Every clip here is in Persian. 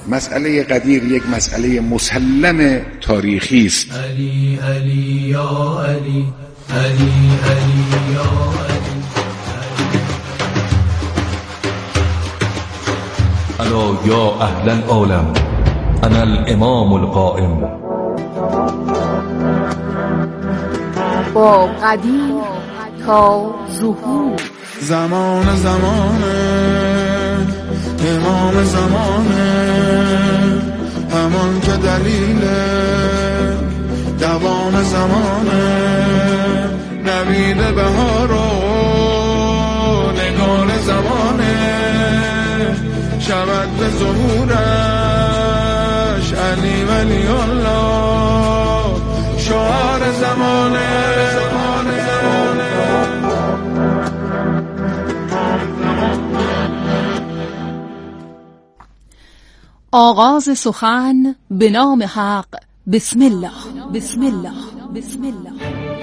مسئله قدیر یک مسئله مسلم تاریخی است. علی علی یا علی علی علی یا علی الا یا اهل العالم انا الامام القائم. با قدیر تا ظهور، زمان زمانه امام زمانه، همان که دلیل دوام زمانه، نوید بهار و نگار زمانه، شود به ظهورش علی ولی الله شعار زمانه. آغاز سخن به نام حق. بسم الله بسم الله بسم الله.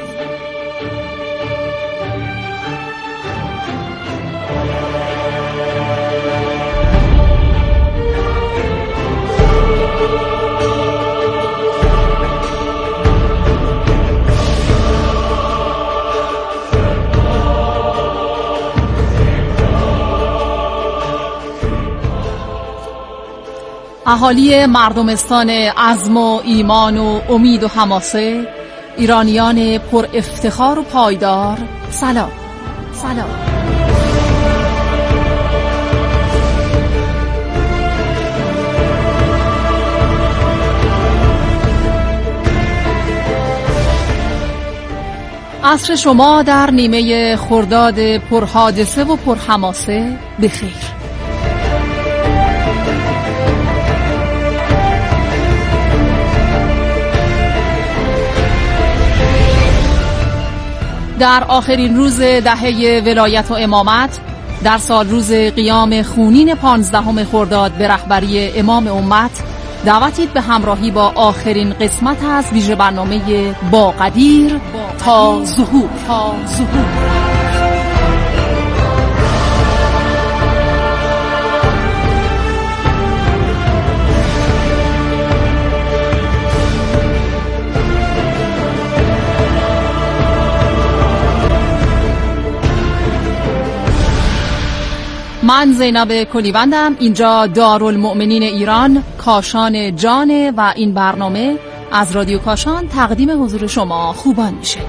اهالی مردمستان عزم و ایمان و امید و حماسه، ایرانیان پر افتخار و پایدار، سلام سلام. عصر شما در نیمه خرداد پرحادثه و پرحماسه بخیر. در آخرین روز دهه ولایت و امامت، در سال روز قیام خونین 15 خرداد به رهبری امام امت، دعوتید به همراهی با آخرین قسمت از ویژه برنامه با قدیر تا ظهور. من زینب کلیوندم، اینجا دارالمؤمنین ایران، کاشان جان، و این برنامه از رادیو کاشان تقدیم حضور شما خوبان میشه.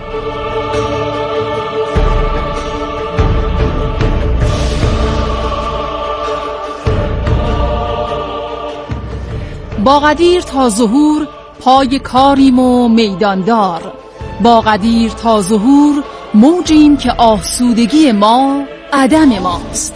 با قدیر تا ظهور پای کاریم و میداندار، با قدیر تا ظهور موجیم که آسودگی ما عدم ماست.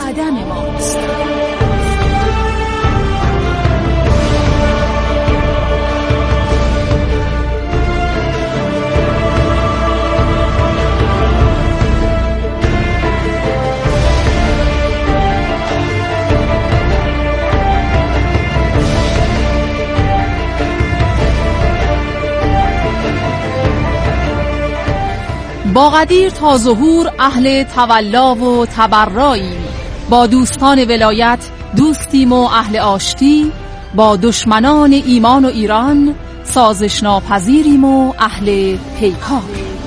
با قدیر تا ظهور اهل تولا و تبراییم، با دوستان ولایت دوستیم و اهل آشتی، با دشمنان ایمان و ایران سازش ناپذیریم و اهل پیکار.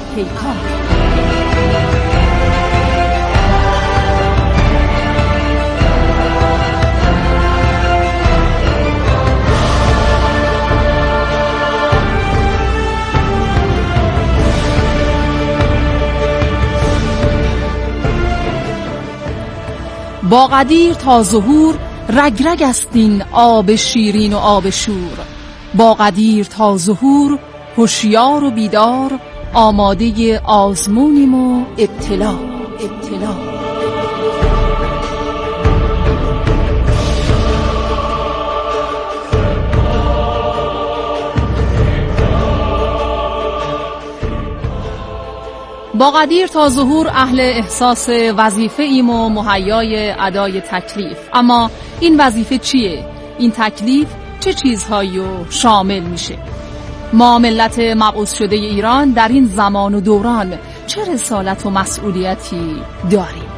با قدیر تا ظهور رگ است این آب شیرین و آب شور، با قدیر تا ظهور هوشیار و بیدار، آماده آزمونیم و ابتلا. با قدیر تا ظهور اهل احساس وظیفه ایم و مهیای ادای تکلیف. اما این وظیفه چیه؟ این تکلیف چه چیزهایی رو شامل میشه؟ ما ملت مبعوث شده ایران در این زمان و دوران چه رسالت و مسئولیتی داریم؟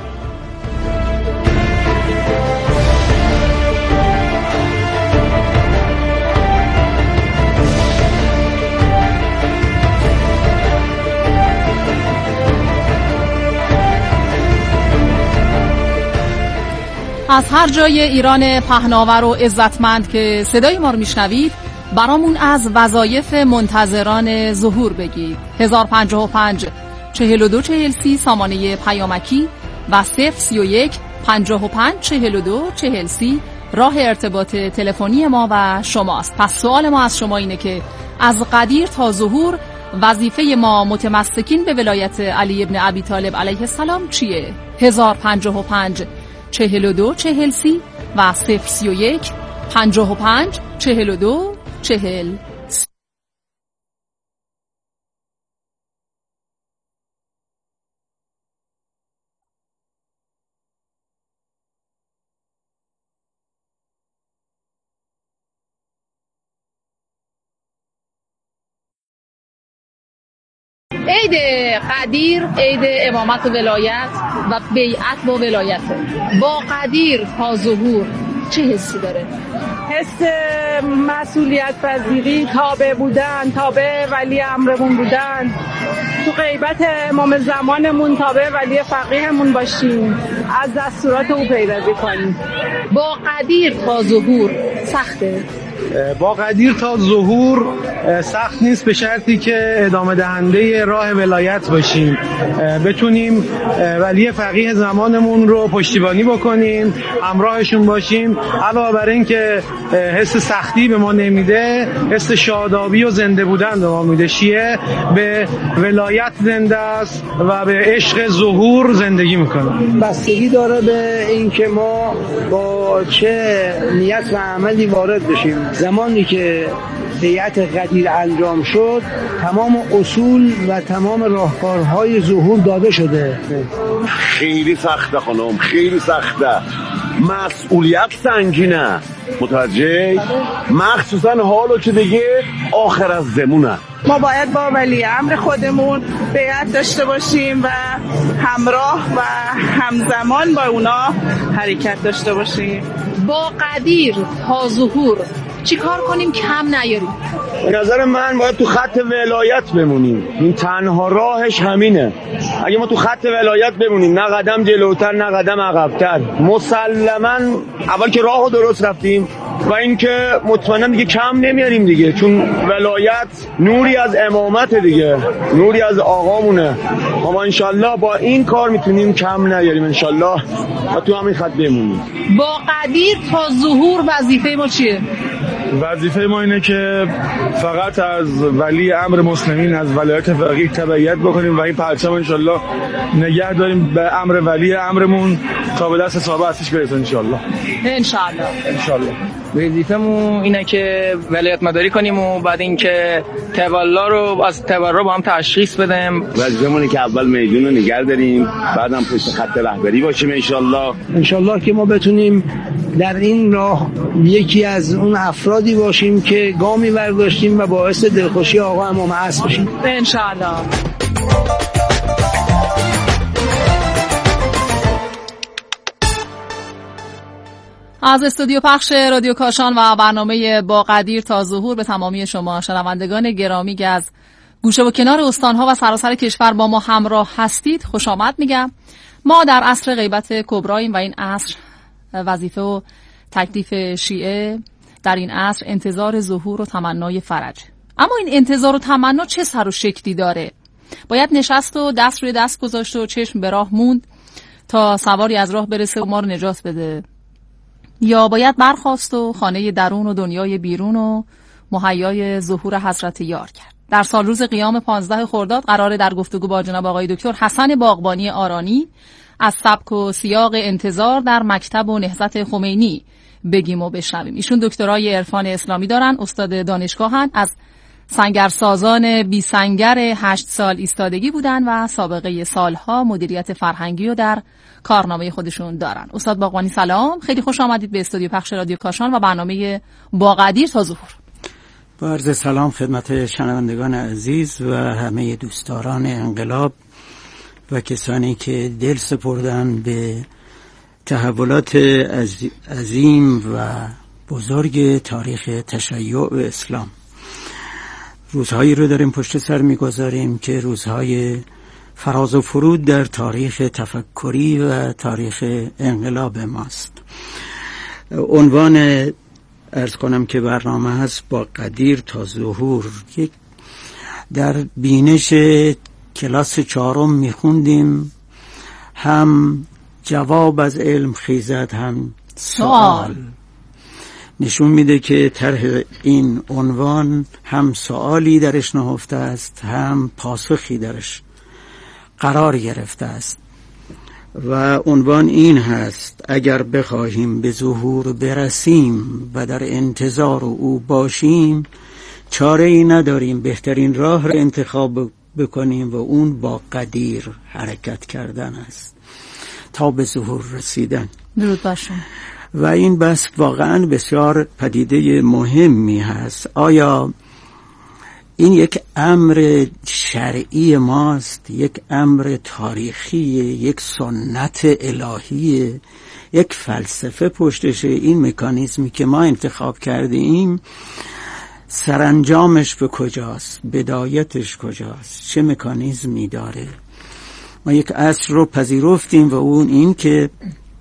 از هر جای ایران پهناور و عزتمند که صدای ما رو میشنوید برامون از وظایف منتظران ظهور بگید. 1055 4240 سامانه پیامکی و 031 55 42 40 راه ارتباط تلفنی ما و شماست. پس سوال ما از شما اینه که از قدیر تا ظهور وظیفه ما متمسکین به ولایت علی ابن ابی طالب علیه السلام چیه؟ 1055 42 40 و 031 55 42 40. عید قدیر عید امامت و ولایت و بیعت با ولایت. با قدیر تا ظهور چه حسی داره؟ حس مسئولیت پذیری، تابع بودن، تابع ولی امرمون بودن، تو غیبت امام زمانمون تابع ولی فقیهمون باشیم، از دستورات او پیروی کنیم. با قدیر تا ظهور سخته؟ با قدیر تا ظهور سخت نیست، به شرطی که ادامه دهنده راه ولایت باشیم، بتونیم ولی فقیه زمانمون رو پشتیبانی بکنیم، همراهشون باشیم. علاوه بر این که حس سختی به ما نمیده، حس شادابی و زنده بودن به ما میده. شیعه به ولایت زنده است و به عشق ظهور زندگی میکنه. بستگی داره به این که ما با چه نیت و عملی وارد بشیم. زمانی که بیعت قدیر انجام شد، تمام اصول و تمام راهکارهای ظهور داده شده. خیلی سخته خانم، خیلی سخته، مسئولیت سنگینه، متوجه؟ مخصوصا حالو که دیگه آخر از زمونه. ما باید با ولی امر خودمون بیعت داشته باشیم و همراه و همزمان با اونا حرکت داشته باشیم. با قدیر تا ظهور چی کار کنیم کم نیاریم؟ به نظر من باید تو خط ولایت بمونیم. این تنها راهش همینه. اگه ما تو خط ولایت بمونیم، نه قدم جلوتر نه قدم عقبتر، مسلماً اول که راهو درست رفتیم و اینکه مطمئنا دیگه کم نمیاریم دیگه، چون ولایت نوری از امامت دیگه، نوری از آقامونه. ما انشالله با این کار میتونیم کم نیاریم انشالله و تو همین خط بمونیم. با قدیر تا ظهور وظیفه ما چیه؟ وظیفه ما اینه که فقط از ولی امر مسلمین، از ولایت فقیه تبعیت بکنیم و این پرچم انشالله نگه داریم به امر ولی امرمون تا به دست صاحب اصلیش برسه انشالله. انشالله. وظیفه‌مون اینه که ولایت مداری کنیم و بعد اینکه تولا رو از تبرع با هم تشخیص بدیم. وظیفه‌مون اینه که اول میدون رو نگه داریم، بعدم پشت خط رهبری باشیم انشالله که ما بتونیم در این راه یکی از اون افرادی باشیم که گامی برداشتیم و باعث دلخوشی آقا امام عصر بشیم انشالله. از استودیو پخش رادیو کاشان و برنامه با قدیر تا ظهور به تمامی شما شنوندگان گرامی که از گوشه و کنار استانها و سراسر کشور با ما همراه هستید خوش آمد میگم. ما در عصر غیبت کبراییم و این عصر وظیفه و تکلیف شیعه در این عصر انتظار ظهور و تمنای فرج. اما این انتظار و تمنا چه سر و شکلی داره؟ باید نشست و دست روی دست گذاشت و چشم به راه موند تا سواری از راه برسه و ما رو نجات بده، یا باید برخاست و خانه درون و دنیای بیرون و مهیای ظهور حضرت یار کرد؟ در سال روز قیام 15 خرداد قراره در گفتگو با جناب آقای دکتر حسن باغبانی آرانی از سبک و سیاق انتظار در مکتب و نهضت خمینی بگیم و بشنویم. ایشون دکترای عرفان اسلامی دارن، استاد دانشگاهن، از سنگرسازان بی سنگر 8 سال ایستادگی بودن و سابقه سالها مدیریت فرهنگی رو در کارنامه خودشون دارن. استاد باغبانی سلام، خیلی خوش آمدید به استودیو پخش رادیو کاشان و برنامه با قدیر تا ظهور. با عرض سلام خدمت شنوندگان عزیز و همه دوستداران انقلاب و کسانی که دل سپردن به تحولات عظیم و بزرگ تاریخ تشیع و اسلام. روزهایی رو داریم پشت سر میگذاریم که روزهای فراز و فرود در تاریخ تفکری و تاریخ انقلاب ماست. عنوان عرض کنم که برنامه هست با قدیر تا ظهور. یک در بینش کلاس 4 میخوندیم هم جواب از علم خیزد هم سوال. نشون میده که طرح این عنوان هم سوالی درش نهفته است هم پاسخی درش قرار گرفته است و عنوان این هست: اگر بخواهیم به ظهور برسیم و در انتظار او باشیم، چاره ای نداریم بهترین راه را انتخاب بکنیم و اون با قدیر حرکت کردن است تا به ظهور رسیدن. درود بر شما. و این بحث واقعا بسیار پدیده مهمی هست. آیا این یک امر شرعی ماست، یک امر تاریخی، یک سنت الهی، یک فلسفه پشتشه؟ این مکانیزمی که ما انتخاب کرده ایم سرانجامش به کجاست؟ بدایتش کجاست؟ چه مکانیزمی داره؟ ما یک اصل رو پذیرفتیم و اون این که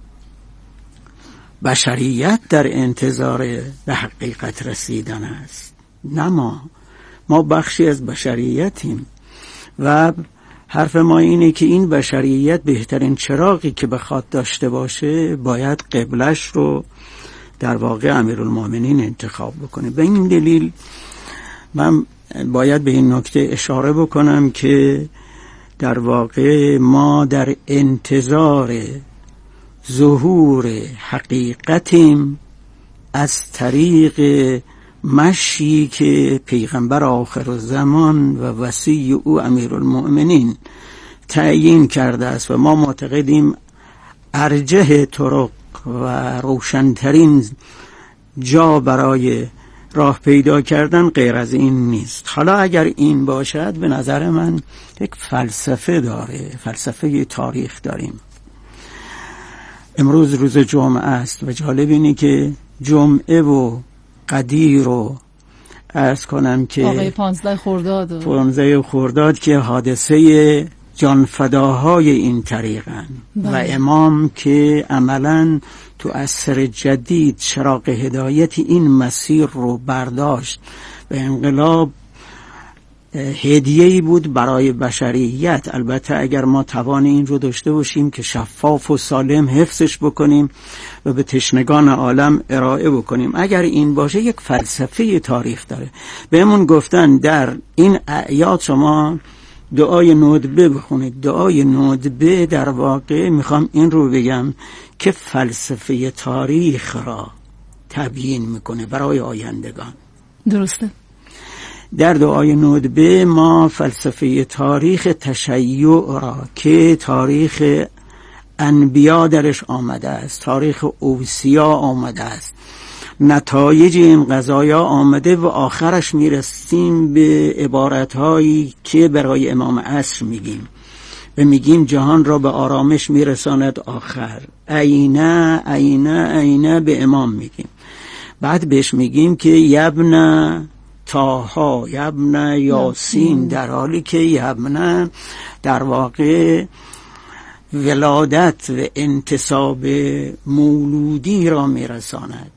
بشریت در انتظار به حقیقت رسیدن است. نه ما بخشی از بشریتیم و حرف ما اینه که این بشریت بهترین چراغی که بخواد داشته باشه باید قبلش رو در واقع امیرالمومنین انتخاب بکنه. به این دلیل من باید به این نکته اشاره بکنم که در واقع ما در انتظار ظهور حقیقتیم از طریق مشی که پیغمبر آخرالزمان و وصی او امیرالمؤمنین تعیین کرده است و ما معتقدیم ارجح طرق و روشنترین جا برای راه پیدا کردن غیر از این نیست. حالا اگر این باشد به نظر من یک فلسفه داره، فلسفه تاریخ داریم. امروز روز جمعه است و جالب اینه که جمعه و قدیر رو عرض کنم که واقعی 15 خرداد که حادثه جانفداهای این طریقن و امام که عملاً تو عصر جدید چراغ هدایت این مسیر رو برداشت و انقلاب هدیه‌ای بود برای بشریت. البته اگر ما توان این رو داشته باشیم که شفاف و سالم حفظش بکنیم و به تشنگان عالم ارائه بکنیم. اگر این باشه یک فلسفه تاریخ داره. بهمون گفتن در این اعیاد شما دعای ندبه بخونید. دعای ندبه در واقع میخوام این رو بگم که فلسفه تاریخ را تبیین میکنه برای آیندگان. درسته. در دعای ندبه ما فلسفه تاریخ تشیع را که تاریخ انبیا درش آمده است، تاریخ اوصیا آمده است، نتایج این قضایا آمده و آخرش میرسیم به عبارتهایی که برای امام عصر میگیم و میگیم جهان را به آرامش میرساند آخر. عینه به امام میگیم. بعد بهش میگیم که یبن طاها، یبن یاسین، در حالی که یبن در واقع ولادت و انتساب مولودی را میرساند.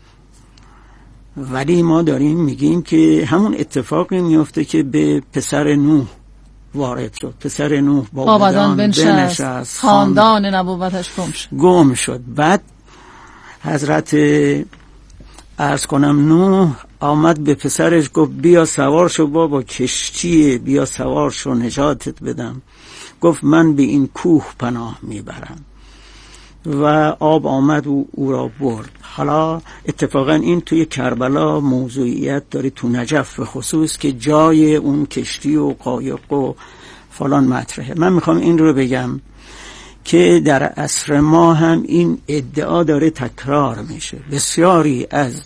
ولی ما داریم میگیم که همون اتفاقی میفته که به پسر نوح وارد شد. پسر نوح با بدان بنشست، خاندان نبوتش گم شد. بعد حضرت عرض کنم نوح آمد به پسرش گفت بیا سوار شو بابا، کشتیه، بیا سوار شو نجاتت بدم. گفت من به این کوه پناه میبرم و آب آمد و او را برد. حالا اتفاقا این توی کربلا موضوعیت داره، تو نجف به خصوص، که جای اون کشتی و قایق و فلان مطرحه. من میخوام این رو بگم که در عصر ما هم این ادعا داره تکرار میشه. بسیاری از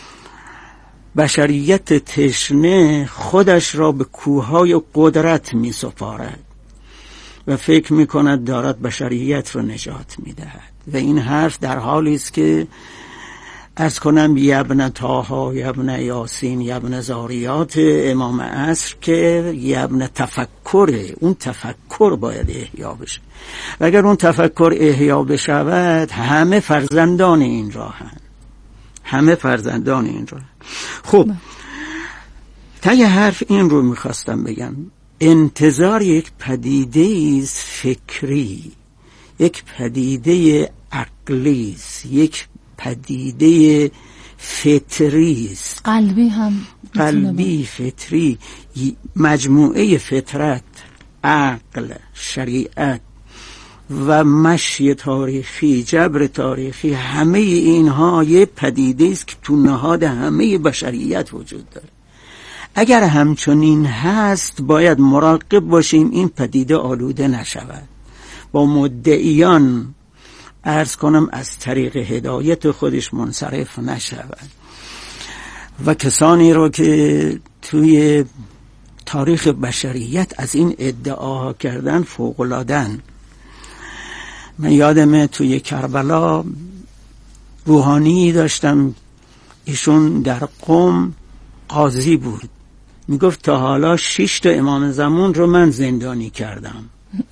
بشریت تشنه خودش را به کوههای قدرت میسپارد و فکر میکند دارد بشریت را نجات میدهد و این حرف در حالی است که عرض کنم یبن طه، یبن یاسین، یبن زاریات امام عصر که یبن تفکره، اون تفکر باید احیا بشه و اگر اون تفکر احیا بشود همه فرزندان این راهن، همه فرزندان این راه. خب ته حرف این رو میخواستم بگم، انتظار یک پدیده است فکری، یک پدیده عقلی است، یک پدیده فطری است، قلبی هم قلبی فطری، مجموعه فطرت، عقل، شریعت و مشی تاریخی، جبر تاریخی، همه اینها یه پدیده است که تو نهاد همه بشریت وجود داره. اگر همچنین هست باید مراقب باشیم این پدیده آلوده نشود، با مدعیان عرض کنم از طریق هدایت خودش منصرف نشود و کسانی رو که توی تاریخ بشریت از این ادعاها کردن فوق‌العاده‌اند. من یادمه توی کربلا روحانی داشتم، ایشون در قم قاضی بود، میگفت تا حالا 6 تا امام زمان رو من زندانی کردم.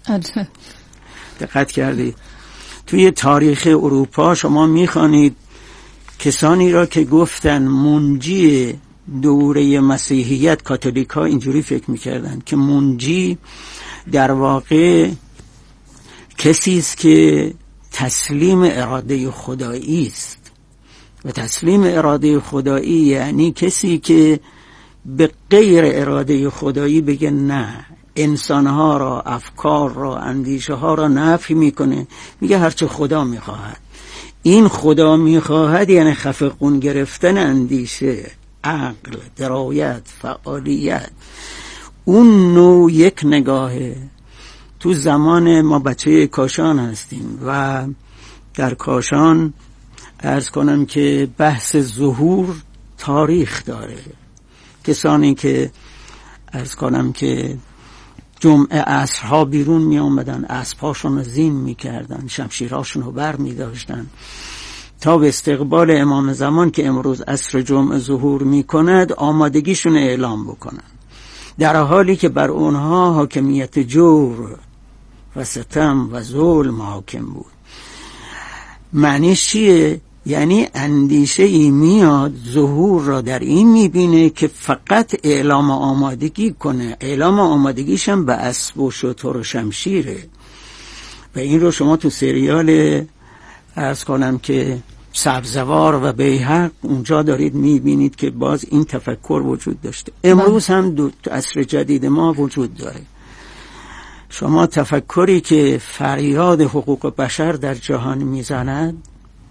دقت کردید؟ توی تاریخ اروپا شما میخوانید کسانی را که گفتن منجی دوره مسیحیت، کاتولیک ها اینجوری فکر میکردن که منجی در واقع کسی است که تسلیم اراده خدایی است و تسلیم اراده خدایی یعنی کسی که به غیر اراده خدایی بگه نه، انسانها را، افکار را، اندیشه ها را نفی میکنه، میگه هرچه خدا میخواهد. این خدا میخواهد یعنی خفقون گرفتن اندیشه، عقل، درایت، فعالیت. اون نوع یک نگاهه. تو زمان ما بچه کاشان هستیم و در کاشان عرض کنم که بحث ظهور تاریخ داره. کسانی که عرض کنم که جمعه عصرها بیرون می آمدن، اسباشون رو زین می کردن، شمشیراشون رو بر می داشتن تا به استقبال امام زمان که امروز عصر جمعه ظهور می کند آمادگیشون اعلام بکنن، در حالی که بر اونها حاکمیت جور و ستم و ظلم حاکم بود. معنیش چیه؟ یعنی اندیشه ای میاد ظهور را در این میبینه که فقط اعلام آمادگی کنه، اعلام آمادگیش هم به اسب و شتر و شمشیره. و این رو شما تو سریال عرض کنم که سبزوار و بیهق اونجا دارید میبینید که باز این تفکر وجود داشته. امروز هم تو عصر جدید ما وجود داره. شما تفکری که فریاد حقوق بشر در جهان میزند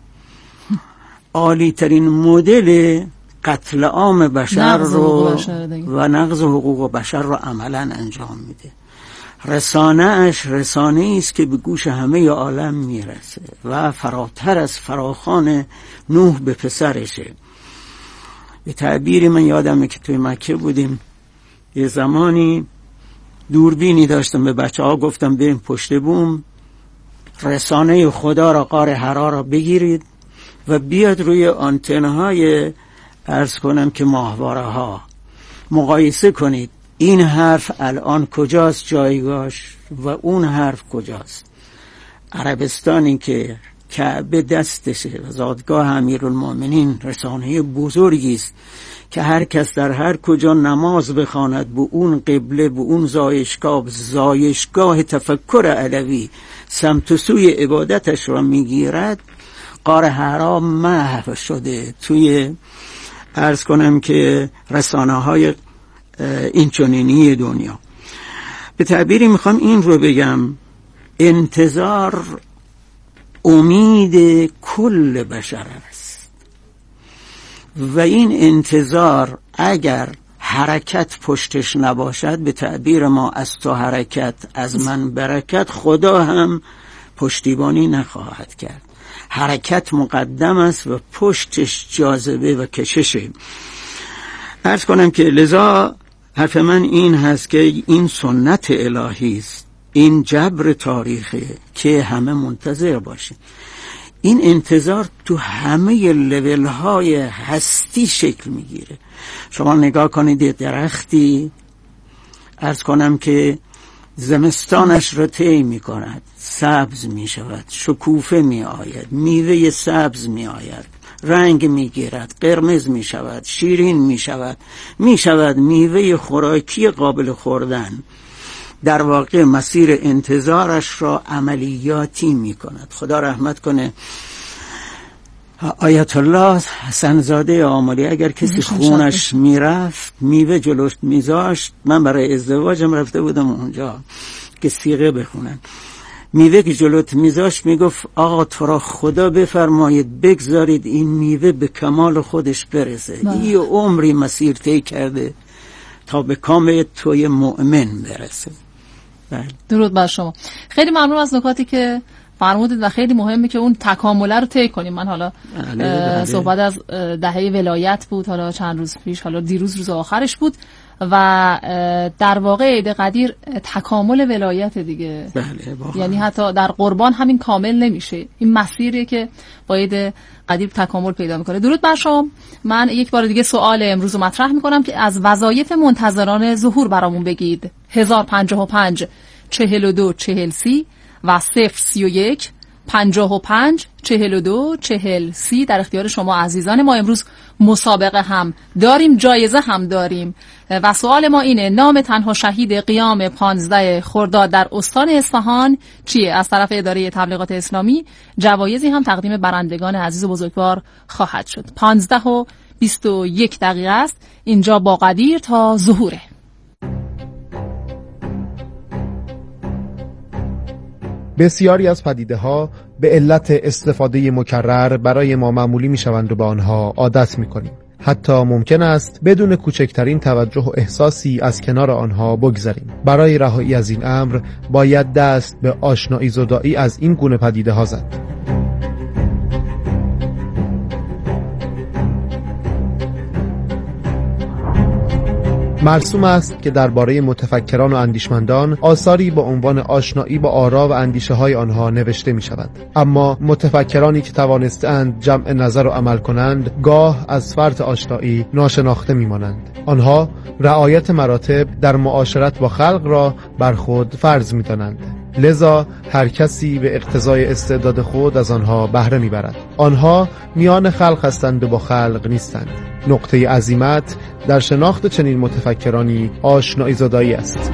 عالی ترین مدل قتل عام بشر رو و نقض حقوق بشر رو عملا انجام میده. رسانه است که به گوش همه عالم میرسه و فراتر از فراخوان نوح به پسرشه. به تعبیری من یادمه که توی مکه بودیم، یه زمانی دوربینی داشتم، به بچه ها گفتم بریم پشت بوم رسانه خدا را، غار حرا را بگیرید و بیاد روی آنتن‌های عرض کنم که ماهواره ها مقایسه کنید این حرف الان کجاست جایگاهش و اون حرف کجاست. عربستانی که کعبه دستشه و زادگاه امیرالمومنین رسانه بزرگی است که هر کس در هر کجا نماز بخواند به اون قبله، به اون زایشگاه تفکر علوی سمت و سوی عبادتش را میگیرد. غار حرا محو شده توی عرض کنم که رسانه های این چنینی دنیا. به تعبیری میخوام این رو بگم، انتظار امید کل بشر است و این انتظار اگر حرکت پشتش نباشد، به تعبیر ما از تو حرکت از من برکت، خدا هم پشتیبانی نخواهد کرد. حرکت مقدم است و پشتش جاذبه و کششه. عرض کنم که لذا حرف من این هست که این سنت الهی است، این جبر تاریخی که همه منتظر باشیم. این انتظار تو همه لول های هستی شکل میگیره. شما نگاه کنید درختی عرض کنم که زمستانش را طی می کند، سبز می شود، شکوفه می آید، میوه سبز می آید، رنگ می گیرد، قرمز می شود، شیرین می شود میوه خوراکی قابل خوردن. در واقع مسیر انتظارش را عملیاتی می کند. خدا رحمت کنه آیت الله حسن زاده آملی، اگر کسی خونش میرفت میوه جلوش میذاشت، من برای ازدواجم رفته بودم اونجا که صیغه بخونن، میوه که جلوت میذاشت میگفت آقا تو را خدا بفرمایید بگذارید این میوه به کمال خودش برسه. یه عمری مسیر طی کرده تا به کام توی مؤمن برسه. درود بر شما. خیلی ممنون از نکاتی که فرمودید و خیلی مهمه که اون تکامله رو طی کنیم. من حالا صحبت از دهه ولایت بود، حالا چند روز پیش، حالا دیروز روز آخرش بود و در واقع عید قدیر تکامل ولایت دیگه. یعنی حتی در قربان همین کامل نمیشه، این مسیریه که با عید قدیر تکامل پیدا میکنه. درود بر شما. من یک بار دیگه سوال امروز رو مطرح میکنم که از وظایف منتظران ظهور برامون بگید. 1055 42 40 30 و 031 55 42 40 30 در اختیار شما عزیزان. ما امروز مسابقه هم داریم، جایزه هم داریم و سوال ما اینه: نام تنها شهید قیام 15 خرداد در استان اصفهان چیه؟ از طرف اداره تبلیغات اسلامی جوایزی هم تقدیم برندگان عزیز و بزرگوار خواهد شد. 15 و 21 دقیقه است. اینجا با قدیر تا ظهوره. بسیاری از پدیده‌ها به علت استفاده مکرر برای ما معمولی می‌شوند و به آنها عادت می‌کنیم. حتی ممکن است بدون کوچکترین توجه و احساسی از کنار آنها بگذریم. برای رهایی از این امر باید دست به آشنایی زدایی از این گونه پدیده‌ها زد. مرسوم است که درباره متفکران و اندیشمندان آثاری با عنوان آشنایی با آرا و اندیشه های آنها نوشته می شود. اما متفکرانی که توانستند جمع نظر و عمل کنند گاه از فرط آشنایی ناشناخته می مانند. آنها رعایت مراتب در معاشرت با خلق را بر خود فرض می دانند. لذا هر کسی به اقتضای استعداد خود از آنها بهره می برد. آنها میان خلق هستند و با خلق نیستند. نقطه عزیمت در شناخت چنین متفکرانی آشنایی زدایی است.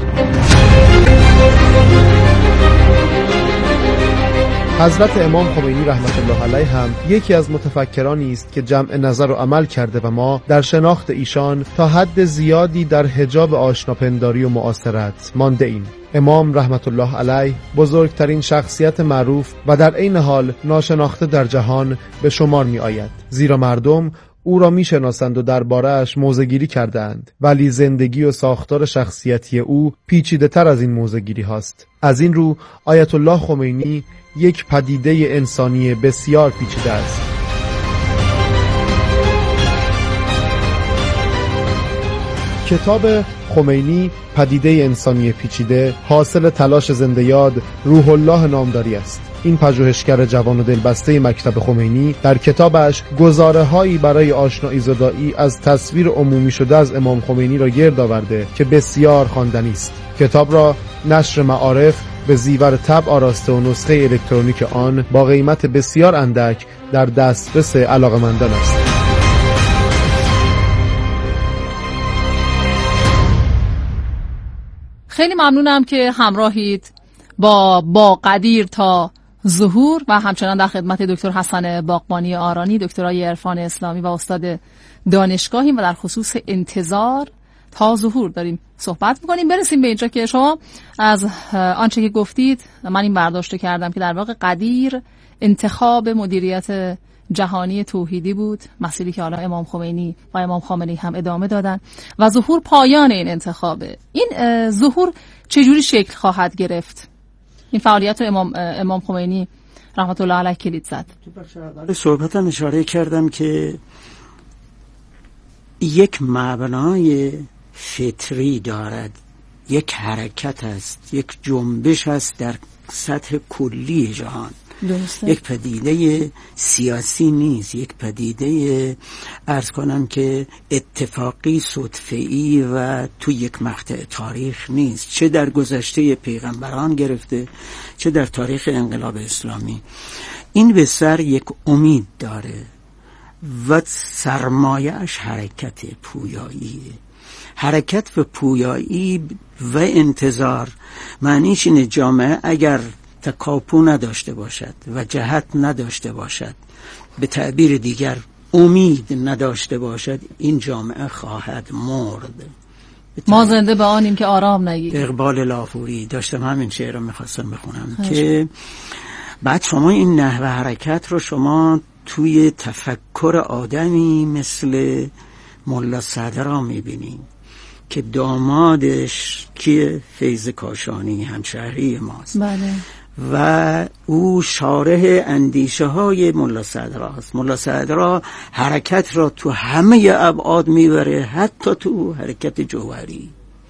حضرت امام خمینی رحمت الله علیه هم یکی از متفکرانی است که جمع نظر و عمل کرده و ما در شناخت ایشان تا حد زیادی در حجاب آشناپنداری و معاصرت مانده ایم. امام رحمت الله علیه بزرگترین شخصیت معروف و در عین حال ناشناخته در جهان به شمار می آید، زیرا مردم او را می شناسند و درباره‌اش موضع‌گیری کردند، ولی زندگی و ساختار شخصیتی او پیچیده تر از این موضع‌گیری هاست. از این رو آیت الله خمینی یک پدیده انسانی بسیار پیچیده است. کتاب خمینی پدیده انسانی پیچیده حاصل تلاش زنده یاد روح الله نامداری است. این پژوهشگر جوان و دلبسته مکتب خمینی در کتابش گزاره‌هایی برای آشنایی زدایی از تصویر عمومی شده از امام خمینی را گرد آورده که بسیار خواندنی است. کتاب را نشر معارف به زیور طبع آراسته و نسخه الکترونیک آن با قیمت بسیار اندک در دسترس علاقه‌مندان است. خیلی ممنونم که همراهید با قدیر تا ظهور و همچنان در خدمت دکتر حسن باغبانی آرانی، دکترای عرفان اسلامی و استاد دانشگاهیم و در خصوص انتظار تا ظهور داریم صحبت میکنیم. برسیم به اینجا که شما از آنچه که گفتید من این برداشت کردم که در واقع قدیر انتخاب مدیریت جهانی توحیدی بود، مسیری که حالا امام خمینی و امام خامنه‌ای هم ادامه دادن و ظهور پایان این انتخابه. این ظهور چجوری شکل خواهد گرفت؟ این فعالیت رو امام خمینی رحمت الله علیه کلید زد. برای صحبتم اشاره کردم که یک مبنای فطری دارد، یک حرکت است، یک جنبش است در سطح کلی جهان. یک پدیده سیاسی نیست، یک پدیده عرض کنم که اتفاقی صدفه‌ای و تو یک مقطع تاریخ نیست، چه در گذشته پیغمبران گرفته چه در تاریخ انقلاب اسلامی. این به سر یک امید داره و سرمایه‌اش حرکت پویاییه. حرکت و پویایی و انتظار معنیش اینه جامعه اگر تکاپو نداشته باشد و جهت نداشته باشد، به تعبیر دیگر امید نداشته باشد، این جامعه خواهد مرد. ما زنده به آنیم که آرام نگیریم. اقبال لاهوری. داشتم همین شعر رو میخواستم بخونم که بعد شما این نحوه حرکت رو شما توی تفکر آدمی مثل ملا صدرا میبینیم که دامادش که فیض کاشانی همشهری ماست. بله. و او شارح اندیشه های ملا صدرا است. ملا صدرا حرکت را تو همه ابعاد میبره، حتی تو حرکت جوهری.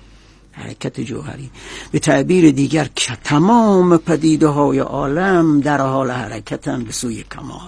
به تعبیر دیگر که تمام پدیده های عالم در حال حرکتن به سوی کمال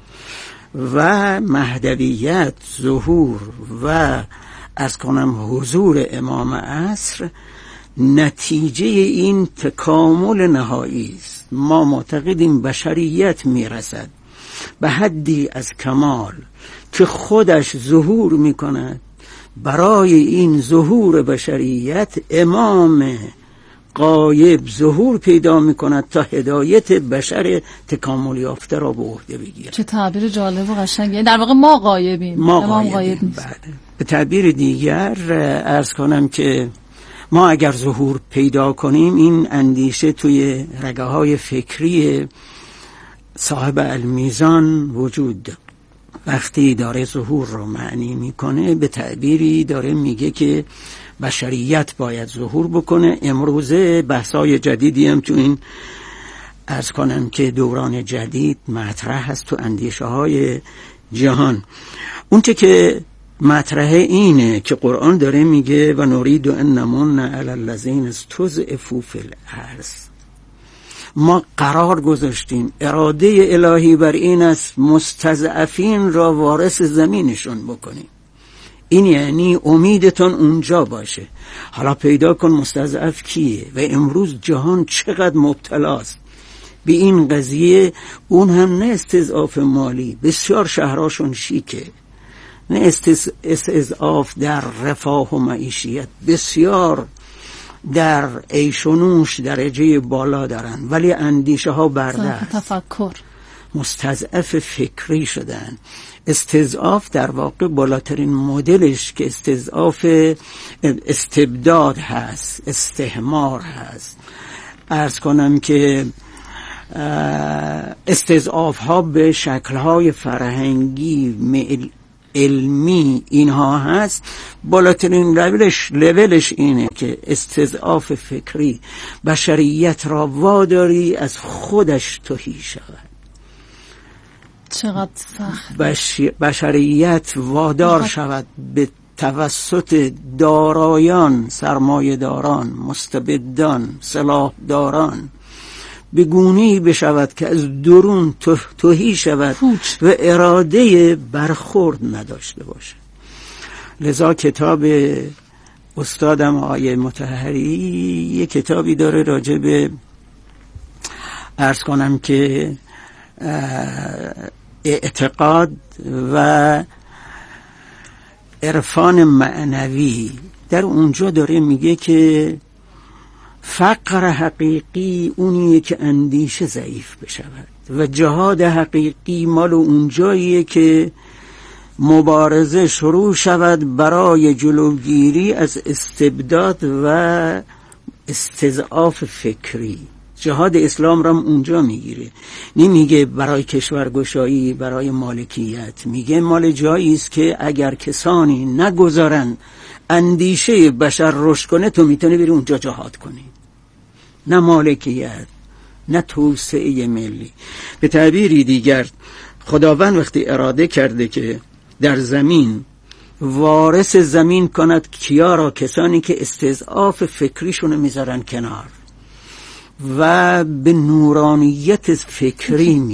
و مهدویت، ظهور و از کنم حضور امام عصر نتیجه این تکامل نهایی است. ما معتقدیم بشریت میرسد به حدی از کمال که خودش ظهور میکند. برای این ظهور بشریت امام غایب ظهور پیدا میکند تا هدایت بشر تکامل یافته را به عهده بگیرد. چه تعبیر جالب و قشنگه. در واقع ما غایبیم، امام غایب نیست. به تعبیر دیگر عرض کنم که ما اگر ظهور پیدا کنیم، این اندیشه توی رگه های فکری صاحب المیزان وجود داره. وقتی داره ظهور رو معنی میکنه، به تعبیری داره میگه که بشریت باید ظهور بکنه. امروزه بحثای جدیدی هم تو این عرض کنم که دوران جدید مطرح هست تو اندیشه های جهان. اونچه که مطرح اینه که قرآن داره میگه و نرید ان نمن علی الذین استضعفوا فی الارض. ما قرار گذاشتیم، اراده الهی بر این است مستضعفین را وارث زمینشون بکنیم. این یعنی امیدتون اونجا باشه. حالا پیدا کن مستضعف کیه و امروز جهان چقدر مبتلاست به این قضیه. اون هم نه استضعاف مالی، بسیار شهراشون شیکه، نه استضعاف در رفاه و معیشیت، بسیار در عیش و نوش درجه بالا دارن ولی اندیشه ها برده، تفکر مستضعف فکری شدن. استضعاف در واقع بالاترین مدلش که استضعاف استبداد هست، استحمار هست. عرض کنم که استضعاف ها به شکل های فرهنگی علمی اینها هست. بالاترین لولش اینه که استضعاف فکری بشریت را واداری از خودش تهی شود. چقدر سخت. بشریت وادار شود به توسط دارایان، سرمایه داران، مستبدان، سلاح داران به گونه‌ای بشود که از درون تهی شود و اراده برخورد نداشته باشه. لذا کتاب استادم آقای مطهری یک کتابی داره راجع به عرض کنم که اعتقاد و عرفان معنوی. در اونجا داره میگه که فقر حقیقی اونیه که اندیشه ضعیف بشود و جهاد حقیقی مال اونجاییه که مبارزه شروع شود برای جلوگیری از استبداد و استضعاف فکری. جهاد اسلام را اونجا میگیره، نمیگه برای کشورگشایی، برای مالکیت. میگه مال جایی است که اگر کسانی نگذارن اندیشه بشر رشد کنه تو میتونی بری اونجا جهاد کنی. نه مالکیت، نه توسعه ملی. به تعبیری دیگر خداوند وقتی اراده کرده که در زمین وارث زمین کند کیا را؟ کسانی که استضعاف فکریشون میذارن کنار. و به نورانیت فکری